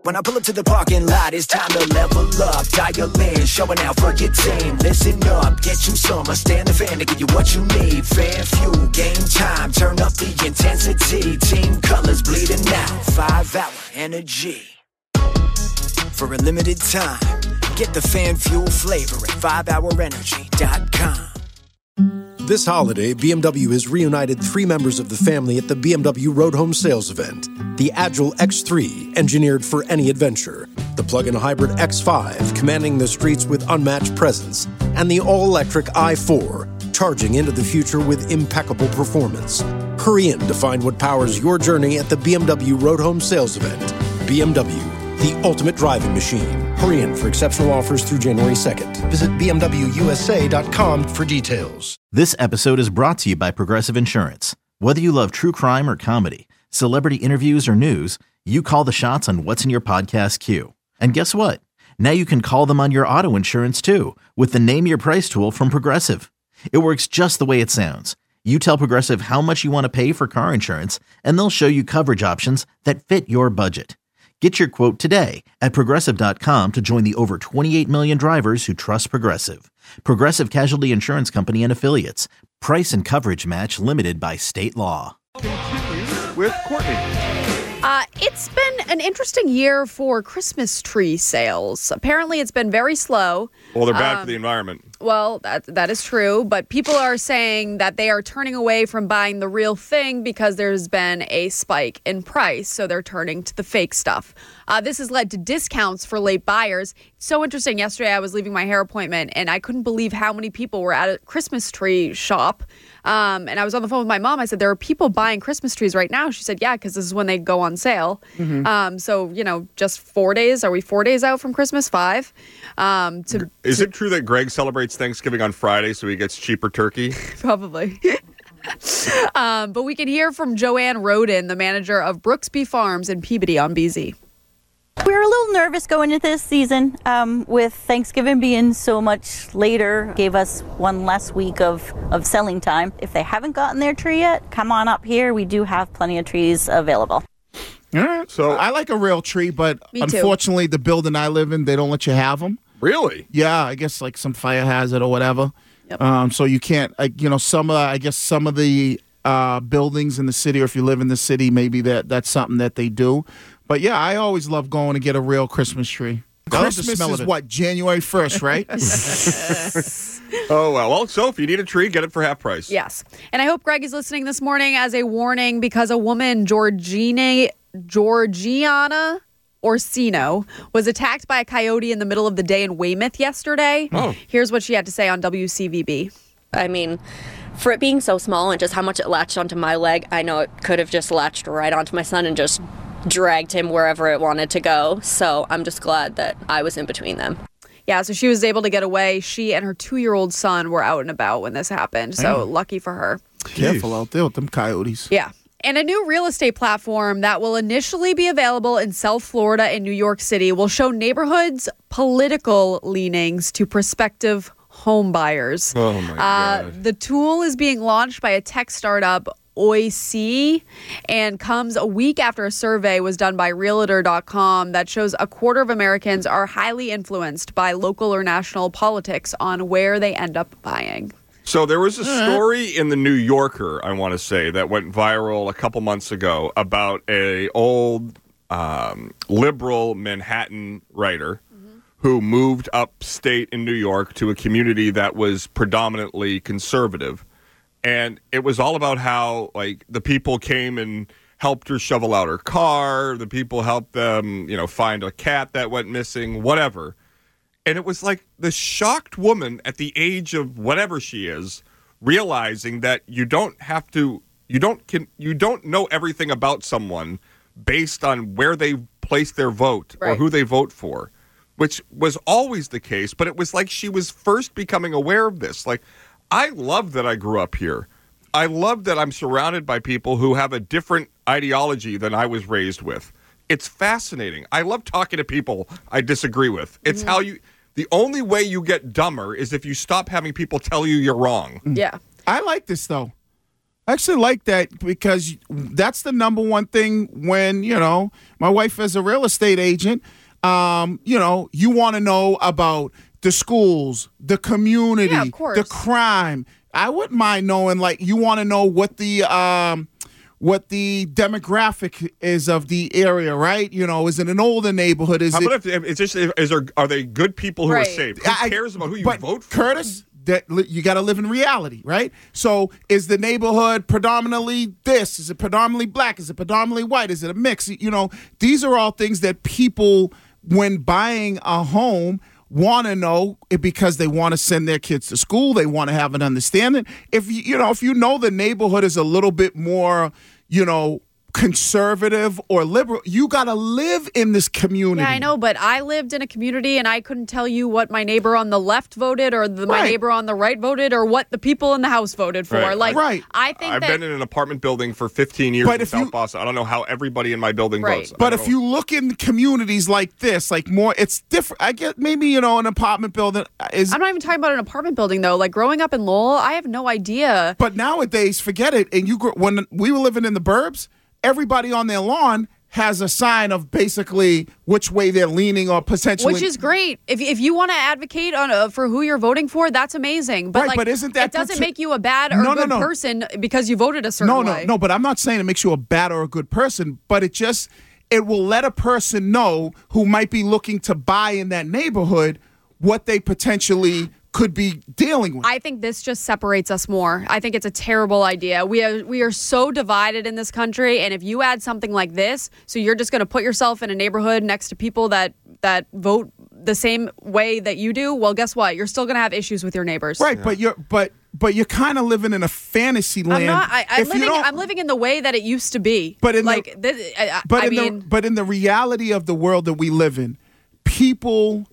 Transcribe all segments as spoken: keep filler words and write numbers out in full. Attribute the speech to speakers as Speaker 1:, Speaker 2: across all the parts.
Speaker 1: When I pull up to the parking lot, it's time to level up. Dial in, showing out for your team. Listen up, get you some. I stand the fan to give you what you need. Fan fuel, game time, turn up the intensity. Team colors bleeding out, five hour energy. For a limited time, get the fan fuel flavor at five hour energy dot com.
Speaker 2: This holiday, B M W has reunited three members of the family at the B M W Road Home Sales Event. The Agile X three, engineered for any adventure. The plug-in hybrid X five, commanding the streets with unmatched presence. And the all-electric i four, charging into the future with impeccable performance. Hurry in to find what powers your journey at the B M W Road Home Sales Event. B M W, the ultimate driving machine. Hurry in for exceptional offers through January second. Visit B M W U S A dot com for details.
Speaker 3: This episode is brought to you by Progressive Insurance. Whether you love true crime or comedy, celebrity interviews or news, you call the shots on what's in your podcast queue. And guess what? Now you can call them on your auto insurance too with the Name Your Price tool from Progressive. It works just the way it sounds. You tell Progressive how much you want to pay for car insurance, and they'll show you coverage options that fit your budget. Get your quote today at Progressive dot com to join the over twenty-eight million drivers who trust Progressive. Progressive Casualty Insurance Company and Affiliates. Price and coverage match limited by state law.
Speaker 4: With Courtney.
Speaker 5: Uh, it's been an interesting year for Christmas tree sales. Apparently, it's been very slow.
Speaker 4: Well, they're bad
Speaker 5: um,
Speaker 4: for the environment.
Speaker 5: Well, that that is true, but people are saying that they are turning away from buying the real thing because there's been a spike in price, so they're turning to the fake stuff. Uh, this has led to discounts for late buyers. It's so interesting. Yesterday, I was leaving my hair appointment, and I couldn't believe how many people were at a Christmas tree shop. Um, and I was on the phone with my mom. I said, there are people buying Christmas trees right now. She said, yeah, because this is when they go on sale. Mm-hmm. Um, so, you know, just four days. Are we four days out from Christmas? Five? Um, to,
Speaker 4: is
Speaker 5: to,
Speaker 4: it true that Greg celebrates Thanksgiving on Friday so he gets cheaper turkey?
Speaker 5: Probably. um, but we can hear from Joanne Roden, the manager of Brooksby Farms in Peabody on B Z.
Speaker 6: We were a little nervous going into this season um, with Thanksgiving being so much later. Gave us one less week of, of selling time. If they haven't gotten their tree yet, come on up here. We do have plenty of trees available.
Speaker 7: All right. So I like a real tree, but
Speaker 5: Me too.
Speaker 7: unfortunately, the building I live in, they don't let you have them.
Speaker 4: Really?
Speaker 7: Yeah, I guess like some fire hazard or whatever.
Speaker 5: Yep.
Speaker 7: Um, so you can't, like, you know, some of, I guess some of the uh, buildings in the city, or if you live in the city, maybe that that's something that they do. But yeah, I always love going to get a real Christmas tree. Christmas is what, January first, right?
Speaker 4: Oh, well. Well, so if you need a tree, get it for half price.
Speaker 5: Yes. And I hope Greg is listening this morning as a warning because a woman, Georgina, Georgiana Orsino, was attacked by a coyote in the middle of the day in Weymouth yesterday.
Speaker 4: Oh.
Speaker 5: Here's what she had to say on W C V B.
Speaker 8: I mean, for it being so small and just how much it latched onto my leg, I know it could have just latched right onto my son and just dragged him wherever it wanted to go. So I'm just glad that I was in between them.
Speaker 5: Yeah, so she was able to get away. She and her two-year-old son were out and about when this happened. So lucky for her.
Speaker 7: Careful out there with them coyotes.
Speaker 5: Yeah. And a new real estate platform that will initially be available in South Florida and New York City will show neighborhoods' political leanings to prospective home buyers.
Speaker 4: Oh, my
Speaker 5: uh,
Speaker 4: God.
Speaker 5: The tool is being launched by a tech startup, Oic, and comes a week after a survey was done by Realtor dot com that shows a quarter of Americans are highly influenced by local or national politics on where they end up buying.
Speaker 4: So there was a story in the New Yorker, I want to say, that went viral a couple months ago about a old um, liberal Manhattan writer mm-hmm. who moved upstate in New York to a community that was predominantly conservative. And it was all about how, like, the people came and helped her shovel out her car. The people helped them, you know, find a cat that went missing, whatever. And it was like the shocked woman at the age of whatever she is, realizing that you don't have to, you don't can, you don't know everything about someone based on where they place their vote
Speaker 5: right.
Speaker 4: or who they vote for, which was always the case. But it was like she was first becoming aware of this. Like, I love that I grew up here. I love that I'm surrounded by people who have a different ideology than I was raised with. It's fascinating. I love talking to people I disagree with. It's mm-hmm. how you, the only way you get dumber is if you stop having people tell you you're wrong.
Speaker 5: Yeah.
Speaker 7: I like this, though. I actually like that because that's the number one thing when, you know, my wife is a real estate agent, um, you know, you want to know about the schools, the community,
Speaker 5: Yeah, of course.
Speaker 7: the crime. I wouldn't mind knowing, like, you want to know what the um, what the demographic is of the area, right? You know, is it an older neighborhood? Is
Speaker 4: How
Speaker 7: it?
Speaker 4: about if it's just is there are they good people who
Speaker 5: Right.
Speaker 4: are safe? Who
Speaker 7: I-
Speaker 4: cares about who you
Speaker 7: but
Speaker 4: vote for?
Speaker 7: Curtis, that li- you got to live in reality, right? So, is the neighborhood predominantly this? Is it predominantly black? Is it predominantly white? Is it a mix? You know, these are all things that people, when buying a home, want to know it because they want to send their kids to school. They want to have an understanding. If you, you know, if you know the neighborhood is a little bit more, you know, conservative or liberal, you got to live in this community.
Speaker 5: Yeah, I know, but I lived in a community and I couldn't tell you what my neighbor on the left voted or the, my
Speaker 7: Right.
Speaker 5: neighbor on the right voted or what the people in the house voted for.
Speaker 4: Right.
Speaker 5: Like,
Speaker 7: Right.
Speaker 5: I think
Speaker 4: I've
Speaker 5: that
Speaker 4: been in an apartment building for fifteen years
Speaker 7: But
Speaker 4: in
Speaker 7: if
Speaker 4: South
Speaker 7: you-
Speaker 4: Boston. I don't know how everybody in my building
Speaker 5: Right.
Speaker 4: votes. I
Speaker 7: But
Speaker 4: don't
Speaker 7: if
Speaker 4: know.
Speaker 7: you look in communities like this, like more, it's different. I get maybe, you know, an apartment building is.
Speaker 5: I'm not even talking about an apartment building though. Like growing up in Lowell, I have no idea.
Speaker 7: But nowadays, forget it. And you grew, when we were living in the burbs, everybody on their lawn has a sign of basically which way they're leaning or potentially.
Speaker 5: Which is great. If, if you want to advocate on uh, for who you're voting for, that's amazing. But
Speaker 7: Right,
Speaker 5: like,
Speaker 7: but isn't that
Speaker 5: it doesn't
Speaker 7: good to-
Speaker 5: make you a bad or
Speaker 7: No, no,
Speaker 5: good
Speaker 7: no.
Speaker 5: person because you voted a certain
Speaker 7: no, no,
Speaker 5: way.
Speaker 7: no. But I'm not saying it makes you a bad or a good person. But it just it will let a person know who might be looking to buy in that neighborhood what they potentially could be dealing with.
Speaker 5: I think this just separates us more. I think it's a terrible idea. We are we are so divided in this country, and if you add something like this, so you're just going to put yourself in a neighborhood next to people that that vote the same way that you do, well, guess what? You're still going to have issues with your neighbors.
Speaker 7: Right, but you're but but you're kind of living in a fantasy land.
Speaker 5: I'm not. I, I'm
Speaker 7: If you
Speaker 5: living.
Speaker 7: don't-
Speaker 5: I'm living in the way that it used to be.
Speaker 7: But in the-
Speaker 5: like this, I,
Speaker 7: But
Speaker 5: I
Speaker 7: in
Speaker 5: mean,
Speaker 7: the but in the reality of the world that we live in, people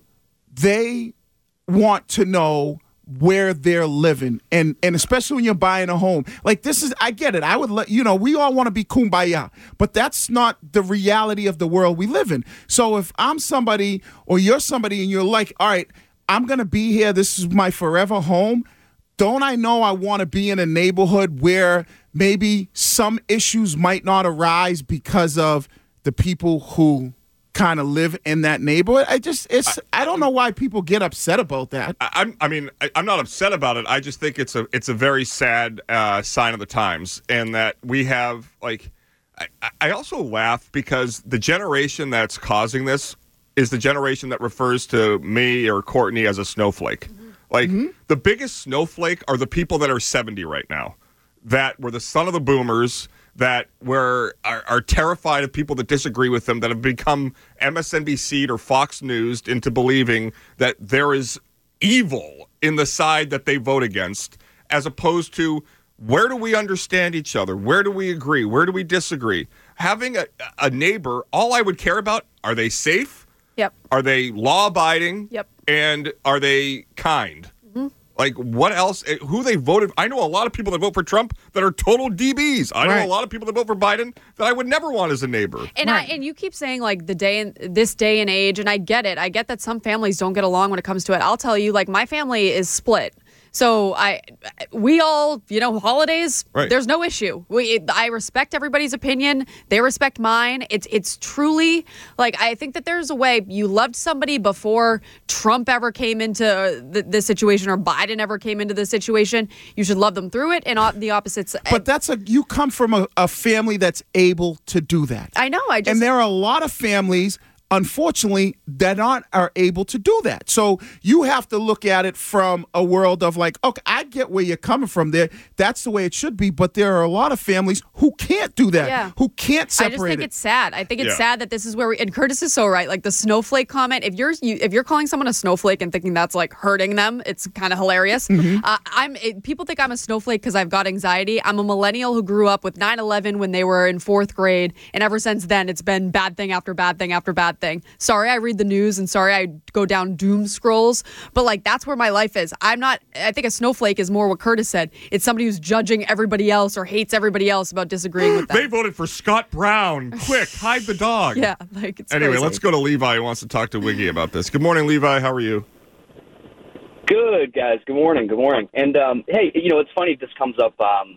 Speaker 7: they want to know where they're living, and and especially when you're buying a home. Like this is, I get it. I would let you know. We all want to be kumbaya, but that's not the reality of the world we live in. So if I'm somebody or you're somebody and you're like, all right, I'm gonna be here. This is my forever home. Don't I know I want to be in a neighborhood where maybe some issues might not arise because of the people who kind of live in that neighborhood? I just, it's, I, I don't know why people get upset about that.
Speaker 4: I, I'm, I mean, I, I'm not upset about it. I just think it's a, it's a very sad uh, sign of the times, and that we have like. I, I also laugh because the generation that's causing this is the generation that refers to me or Courtney as a snowflake. Like the biggest snowflake are the people that are seventy right now, that were the son of the boomers, that were are, are terrified of people that disagree with them, that have become M S N B C'd or Fox News'd into believing that there is evil in the side that they vote against, as opposed to where do we understand each other? Where do we agree? Where do we disagree? Having a, a neighbor, all I would care about, are they safe?
Speaker 5: yep.
Speaker 4: Are they law-abiding?
Speaker 5: Yep.
Speaker 4: And are they kind? Like, what else? eh, Who they voted? I know a lot of people that vote for Trump that are total D Bs. I know
Speaker 7: Right.
Speaker 4: a lot of people that vote for Biden that I would never want as a neighbor.
Speaker 5: And I, and you keep saying like the day and this day and age, and I get it. I get that some families don't get along when it comes to it. I'll tell you, like my family is split. So I, we all, you know, holidays.
Speaker 4: Right.
Speaker 5: There's no issue. We, I respect everybody's opinion. They respect mine. It's, it's truly like I think that there's a way you loved somebody before Trump ever came into the, this situation or Biden ever came into this situation. You should love them through it, and op- the opposites.
Speaker 7: But that's a, you come from a, a family that's able to do that.
Speaker 5: I know. I just
Speaker 7: And there are a lot of families, unfortunately, that aren't are able to do that. So you have to look at it from a world of like, okay, I get where you're coming from there. That's the way it should be. But there are a lot of families who can't do that,
Speaker 5: Yeah.
Speaker 7: who can't separate
Speaker 5: I just think
Speaker 7: it.
Speaker 5: it's sad. I think it's
Speaker 4: Yeah.
Speaker 5: sad that this is where we, and Curtis is so right. Like the snowflake comment. If you're you, if you're calling someone a snowflake and thinking that's like hurting them, it's kind of hilarious.
Speaker 7: Mm-hmm.
Speaker 5: Uh, I'm it, people think I'm a snowflake because I've got anxiety. I'm a millennial who grew up with nine eleven when they were in fourth grade, and ever since then it's been bad thing after bad thing after bad thing. Sorry, I read the news, and sorry I go down doom scrolls, but like that's where my life is. I'm not. I think a snowflake is more what Curtis said. It's somebody who's judging everybody else or hates everybody else about disagreeing with them.
Speaker 4: They voted for Scott Brown. Quick, hide the dog.
Speaker 5: Yeah, like it's
Speaker 4: Anyway,
Speaker 5: crazy.
Speaker 4: let's go to Levi, who wants to talk to Wiggy about this. Good morning, Levi. How are you?
Speaker 9: Good, guys. Good morning. Good morning. And, um, hey, you know, it's funny this comes up. Um,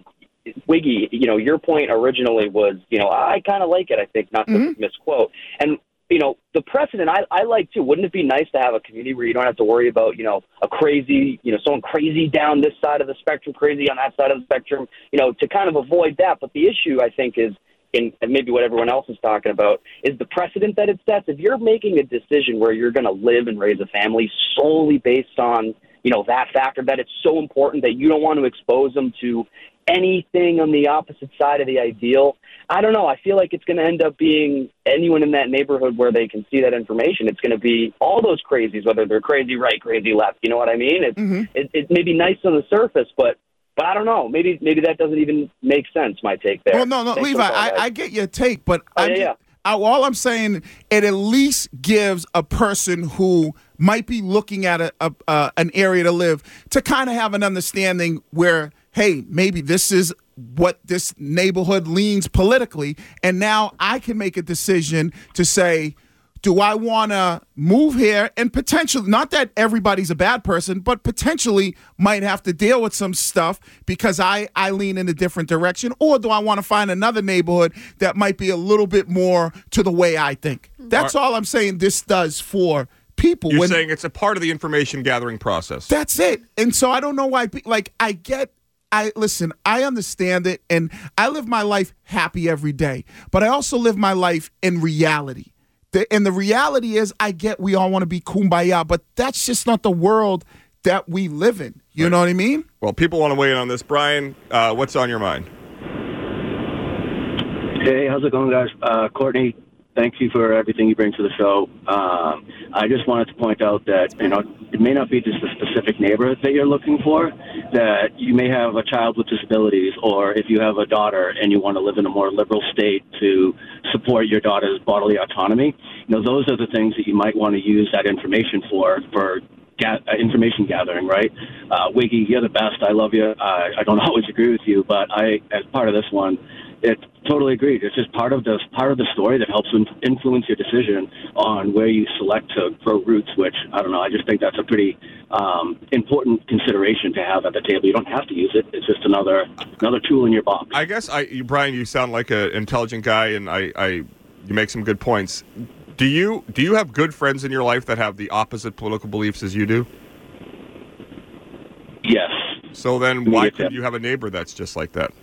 Speaker 9: Wiggy, you know, your point originally was, you know, I kind of like it, I think, not to
Speaker 7: Mm-hmm.
Speaker 9: misquote. And, you know, the precedent I, I like, too. Wouldn't it be nice to have a community where you don't have to worry about, you know, a crazy, you know, someone crazy down this side of the spectrum, crazy on that side of the spectrum, you know, to kind of avoid that. But the issue, I think, is, in, and maybe what everyone else is talking about, is the precedent that it sets. If you're making a decision where you're going to live and raise a family solely based on, you know, that factor, that it's so important that you don't want to expose them to anything on the opposite side of the ideal, I don't know. I feel like it's going to end up being anyone in that neighborhood where they can see that information. It's going to be all those crazies, whether they're crazy right, crazy left. You know what I mean? It's,
Speaker 7: Mm-hmm.
Speaker 9: it, it may be nice on the surface, but but I don't know. Maybe maybe that doesn't even make sense, my take there.
Speaker 7: Well, no, no,
Speaker 9: Thanks
Speaker 7: Levi,
Speaker 9: for the call,
Speaker 7: I,
Speaker 9: guys.
Speaker 7: I get your take, but
Speaker 9: Oh,
Speaker 7: I,
Speaker 9: yeah, yeah.
Speaker 7: I, all I'm saying, it at least gives a person who might be looking at a, a uh, an area to live to kind of have an understanding where, hey, maybe this is what this neighborhood leans politically, and now I can make a decision to say, do I want to move here and potentially, not that everybody's a bad person, but potentially might have to deal with some stuff because I, I lean in a different direction, or do I want to find another neighborhood that might be a little bit more to the way I think? That's all I'm saying this does for people.
Speaker 4: You're
Speaker 7: when,
Speaker 4: saying it's a part of the information gathering process.
Speaker 7: That's it. And so I don't know why, pe- like, I get, I listen, I understand it, and I live my life happy every day, but I also live my life in reality. The, and the reality is, I get we all want to be kumbaya, but that's just not the world that we live in. You
Speaker 4: Right.
Speaker 7: know what I mean?
Speaker 4: Well, people want to weigh in on this. Brian, uh, what's on your mind?
Speaker 10: Hey, how's it going, guys? Uh, Courtney, thank you for everything you bring to the show. Um, I just wanted to point out that, you know, it may not be just a specific neighborhood that you're looking for, that you may have a child with disabilities, or if you have a daughter and you want to live in a more liberal state to support your daughter's bodily autonomy, you know, those are the things that you might want to use that information for, for ga- uh, information gathering, right? Uh, Wiggy, you're the best. I love you. Uh, I don't always agree with you, but I, as part of this one, it's totally agreed. It's just part of the part of the story that helps in- influence your decision on where you select to grow roots. Which I don't know. I just think that's a pretty um, important consideration to have at the table. You don't have to use it. It's just another another tool in your box.
Speaker 4: I guess I, you, Brian, you sound like an intelligent guy, and I, I, you make some good points. Do you do you have good friends in your life that have the opposite political beliefs as you do?
Speaker 10: Yes.
Speaker 4: So then, why
Speaker 10: Yes,
Speaker 4: could
Speaker 10: yeah.
Speaker 4: you have a neighbor that's just like that?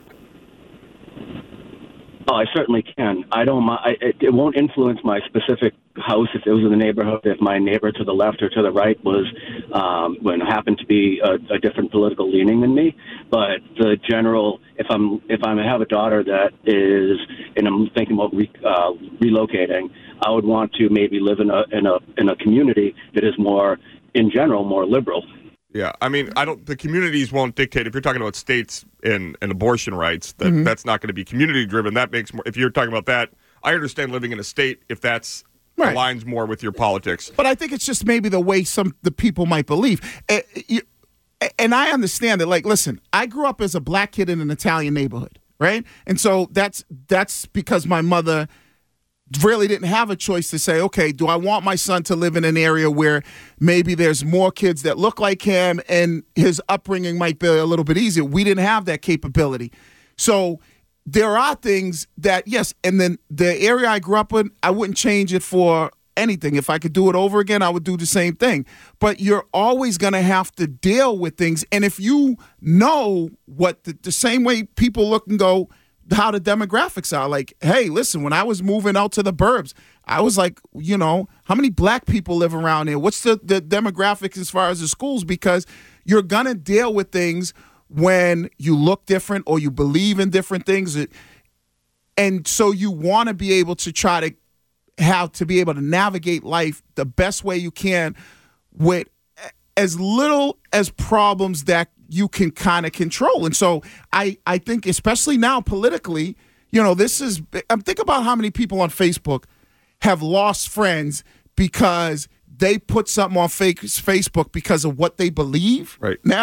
Speaker 10: Oh, I certainly can. I don't. mi- I, it, it won't influence my specific house if it was in the neighborhood. If my neighbor to the left or to the right was, um, when happened to be a, a different political leaning than me. But the general, if I'm if I have a daughter that is, and I'm thinking about re, uh, relocating, I would want to maybe live in a in a in a community that is more, in general, more liberal.
Speaker 4: Yeah, I mean, I don't. The communities won't dictate. If you're talking about states and, and abortion rights, that
Speaker 7: Mm-hmm.
Speaker 4: that's not going to be community driven. That makes more. If you're talking about that, I understand living in a state if that's
Speaker 7: Right.
Speaker 4: aligns more with your politics.
Speaker 7: But I think it's just maybe the way some the people might believe. Eh, you- And I understand it. Like, listen, I grew up as a black kid in an Italian neighborhood, right? And so that's that's because my mother really didn't have a choice to say, okay, do I want my son to live in an area where maybe there's more kids that look like him and his upbringing might be a little bit easier? We didn't have that capability. So there are things that, yes, and then the area I grew up in, I wouldn't change it for anything. If I could do it over again, I would do the same thing. But you're always going to have to deal with things. And if you know what the, the same way people look and go, how the demographics are, like, hey, listen, when I was moving out to the burbs, I was like, you know, how many black people live around here? What's the, the demographics as far as the schools? Because you're going to deal with things when you look different or you believe in different things. And so you want to be able to try to have to be able to navigate life the best way you can with as little as problems that you can kind of control. And so I, I think, especially now politically, you know, this is, I'm thinking about how many people on Facebook have lost friends because they put something on fake Facebook because of what they believe
Speaker 4: Right.
Speaker 7: now.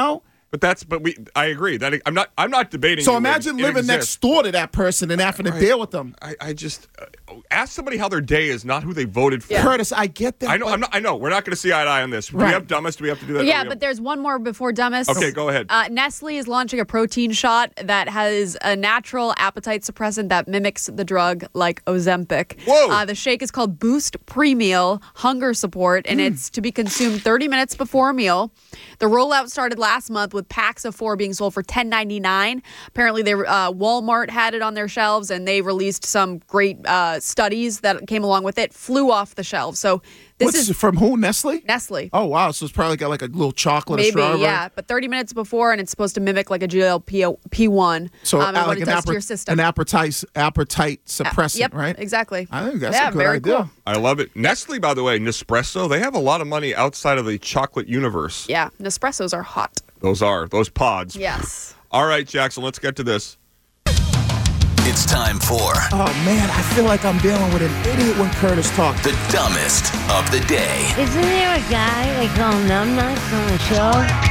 Speaker 4: But that's but we I agree that I'm not I'm not debating.
Speaker 7: So
Speaker 4: you.
Speaker 7: imagine
Speaker 4: It- it
Speaker 7: living
Speaker 4: exists.
Speaker 7: next door to that person and having to
Speaker 4: Right.
Speaker 7: deal with them.
Speaker 4: I, I just uh, ask somebody how their day is, not who they voted for.
Speaker 7: Curtis, I get that.
Speaker 4: I know.
Speaker 7: but-
Speaker 4: I'm not. I know. We're not going to see eye to eye on this. Do
Speaker 7: Right.
Speaker 4: we have dumbest? Do we have to do that?
Speaker 5: Yeah,
Speaker 4: Or we
Speaker 5: but there's one more before dumbest.
Speaker 4: Okay, go ahead.
Speaker 5: Uh, Nestle is launching a protein shot that has a natural appetite suppressant that mimics the drug like Ozempic.
Speaker 4: Whoa.
Speaker 5: Uh, the shake is called Boost Pre-Meal Hunger Support, and
Speaker 4: Hmm.
Speaker 5: it's to be consumed thirty minutes before a meal. The rollout started last month with packs of four being sold for ten ninety-nine. Apparently, they uh, Walmart had it on their shelves, and they released some great uh, studies that came along with it. Flew off the shelves. So this
Speaker 7: What's
Speaker 5: is
Speaker 7: from who? Nestle?
Speaker 5: Nestle.
Speaker 7: Oh, wow. So it's probably got like a little chocolate or
Speaker 5: Maybe,
Speaker 7: strawberry.
Speaker 5: yeah. But thirty minutes before, and it's supposed to mimic like a G L P one.
Speaker 7: So
Speaker 5: um, and
Speaker 7: uh,
Speaker 5: what
Speaker 7: like
Speaker 5: it
Speaker 7: an,
Speaker 5: does to
Speaker 7: appet-
Speaker 5: your system.
Speaker 7: an appetite, appetite suppressant,
Speaker 5: yep,
Speaker 7: right?
Speaker 5: exactly.
Speaker 7: I think that's
Speaker 5: yeah,
Speaker 7: a good
Speaker 5: very
Speaker 7: idea.
Speaker 5: cool.
Speaker 4: I love it. Nestle, by the way, Nespresso, they have a lot of money outside of the chocolate universe.
Speaker 5: Yeah, Nespressos are hot.
Speaker 4: Those are those pods.
Speaker 5: Yes.
Speaker 4: All right, Jackson, let's get to this.
Speaker 1: It's time for
Speaker 7: Oh, man, I feel like I'm dealing with an idiot when Curtis talks.
Speaker 1: the dumbest of the day.
Speaker 11: Isn't there a guy they call Numbnuts on the show?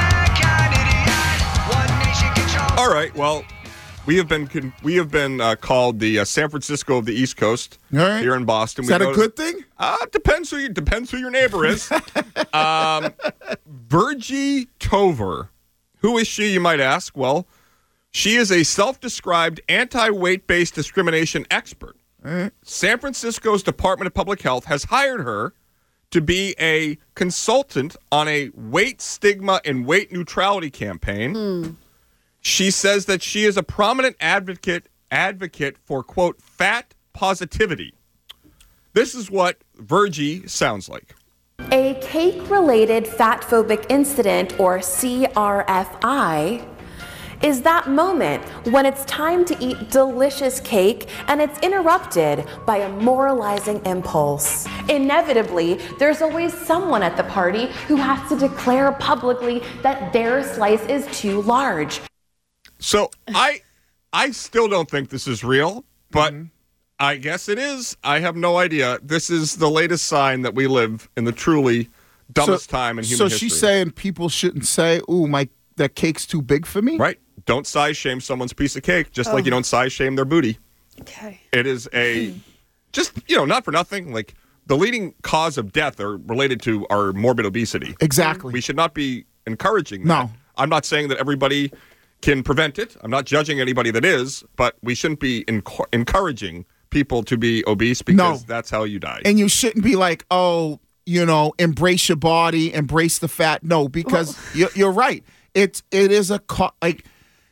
Speaker 4: All right, well, we have been con- we have been uh, called the uh, San Francisco of the East Coast
Speaker 7: All right.
Speaker 4: here in Boston.
Speaker 7: Is
Speaker 4: We
Speaker 7: that
Speaker 4: go
Speaker 7: a
Speaker 4: to-
Speaker 7: good thing?
Speaker 4: Uh, depends who you, depends who your neighbor is. um, Virgie Tover. Who is she, you might ask? Well, she is a self-described anti-weight-based discrimination expert. San Francisco's Department of Public Health has hired her to be a consultant on a weight stigma and weight neutrality campaign. She says that she is a prominent advocate advocate for, quote, fat positivity. This is what Virgie sounds like.
Speaker 12: A cake-related fatphobic incident, or C R F I, is that moment when it's time to eat delicious cake and it's interrupted by a moralizing impulse. Inevitably, there's always someone at the party who has to declare publicly that their slice is too large.
Speaker 4: So I I still don't think this is real, but I guess it is. I have no idea. This is the latest sign that we live in the truly dumbest time in human
Speaker 7: so
Speaker 4: history.
Speaker 7: she's saying people shouldn't say, ooh, my that cake's too big for me?
Speaker 4: Right. Don't size shame someone's piece of cake, just like you don't size shame their booty.
Speaker 5: Okay.
Speaker 4: It is a, just, you know, not for nothing, like the leading cause of death are related to our morbid obesity.
Speaker 7: Exactly.
Speaker 4: We should not be encouraging that.
Speaker 7: No.
Speaker 4: I'm not saying that everybody can prevent it. I'm not judging anybody that is, but we shouldn't be enc- encouraging people to be obese because
Speaker 7: No.
Speaker 4: that's how you die.
Speaker 7: And you shouldn't be like, oh, you know, embrace your body, embrace the fat. No, because you're, you're right. It's it is a co- like.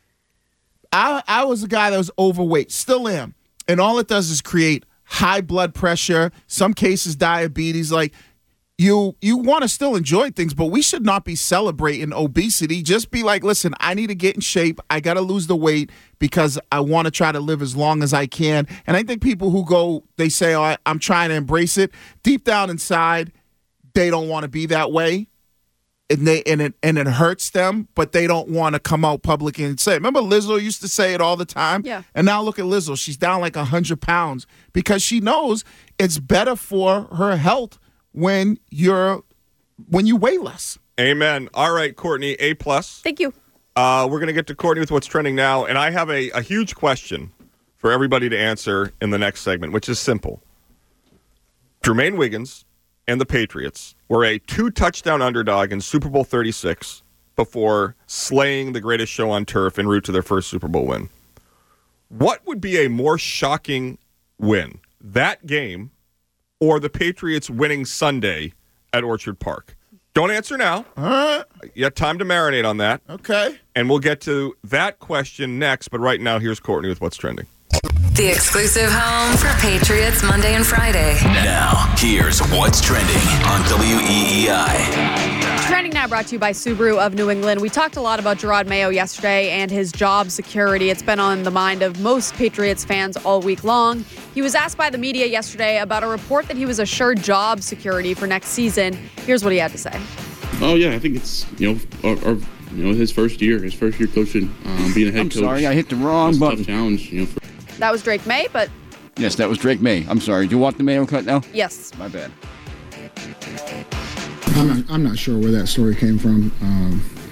Speaker 7: I I was a guy that was overweight, still am, and all it does is create high blood pressure. Some cases diabetes. Like you you want to still enjoy things, but we should not be celebrating obesity. Just be like, listen, I need to get in shape. I got to lose the weight because I want to try to live as long as I can. And I think people who go, they say, oh, I, I'm trying to embrace it. Deep down inside, they don't want to be that way. And they and it and it hurts them, but they don't want to come out publicly and say it. Remember Lizzo used to say it all the time?
Speaker 5: Yeah.
Speaker 7: And now look at Lizzo. She's down like one hundred pounds because she knows it's better for her health when you're when you weigh less.
Speaker 4: Amen. All right, Courtney, A plus.
Speaker 5: Thank you.
Speaker 4: Uh, we're going to get to Courtney with what's trending now, and I have a, a huge question for everybody to answer in the next segment, which is simple. Jermaine Wiggins and the Patriots were a two-touchdown underdog in Super Bowl thirty-six before slaying the greatest show on turf en route to their first Super Bowl win. What would be a more shocking win, that game or the Patriots winning Sunday at Orchard Park? Don't answer now.
Speaker 7: All right.
Speaker 4: You have time to marinate on that.
Speaker 7: Okay.
Speaker 4: And we'll get to that question next, but right now, here's Courtney with what's trending.
Speaker 13: The exclusive home for Patriots Monday and Friday.
Speaker 1: Now, here's what's trending on W E E I.
Speaker 5: Trending now brought to you by Subaru of New England. We talked a lot about Gerard Mayo yesterday and his job security. It's been on the mind of most Patriots fans all week long. He was asked by the media yesterday about a report that he was assured job security for next season. Here's what he had to say.
Speaker 14: Oh, yeah, I think it's, you know, our, our you know, his first year, his first year coaching, um, being a head
Speaker 15: I'm
Speaker 14: coach.
Speaker 15: sorry, I hit the wrong
Speaker 14: That's a
Speaker 15: button.
Speaker 14: tough challenge, you know. For-
Speaker 5: That was Drake May, but
Speaker 15: Yes, that was Drake May. I'm sorry. Do you want the Mayo cut now?
Speaker 5: yes.
Speaker 15: My bad.
Speaker 16: I'm not, I'm not sure where that story came from. Um,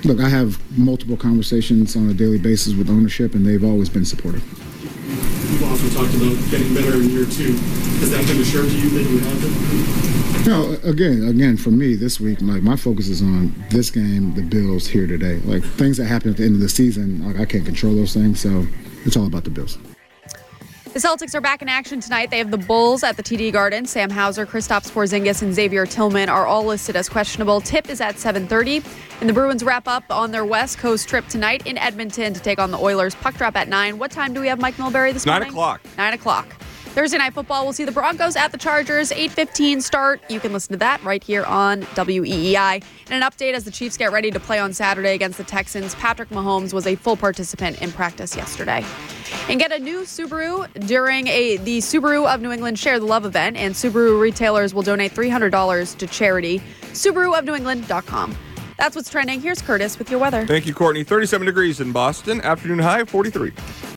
Speaker 16: Look, I have multiple conversations on a daily basis with ownership, and they've always been supportive.
Speaker 17: You've also talked about getting better in year two. Has that been assured to you that you have been?
Speaker 16: No, again, again, for me this week, like my focus is on this game, the Bills here today. Like things that happen at the end of the season, like I can't control those things, so it's all about the Bills.
Speaker 5: The Celtics are back in action tonight. They have the Bulls at the T D Garden. Sam Hauser, Kristaps Porzingis, and Xavier Tillman are all listed as questionable. Tip is at seven thirty. And the Bruins wrap up on their West Coast trip tonight in Edmonton to take on the Oilers. Puck drop at nine. What time do we have Mike Milbury this
Speaker 4: Nine
Speaker 5: morning?
Speaker 4: o'clock.
Speaker 5: Nine o'clock. Thursday Night Football, we'll see the Broncos at the Chargers. eight fifteen start. You can listen to that right here on W E E I. And an update as the Chiefs get ready to play on Saturday against the Texans. Patrick Mahomes was a full participant in practice yesterday. And get a new Subaru during a the Subaru of New England Share the Love event. And Subaru retailers will donate three hundred dollars to charity. Subaru of New England dot com. That's what's trending. Here's Curtis with your weather.
Speaker 4: Thank you, Courtney. thirty-seven degrees in Boston. Afternoon high of forty-three.